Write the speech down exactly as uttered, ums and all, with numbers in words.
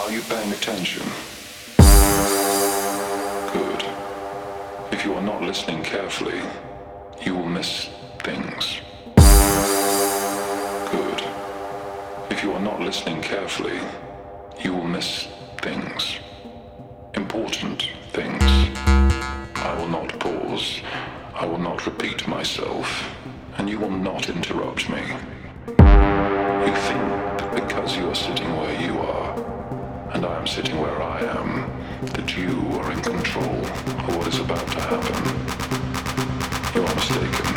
Are you paying attention? Good. If you are not listening carefully, you will miss things. Good. If you are not listening carefully, you will miss things. Important things. I will not pause. I will not repeat myself. And you will not interrupt me. You think that because you are sitting where you are, and I am sitting where I am, that you are in control of what is about to happen. You are mistaken.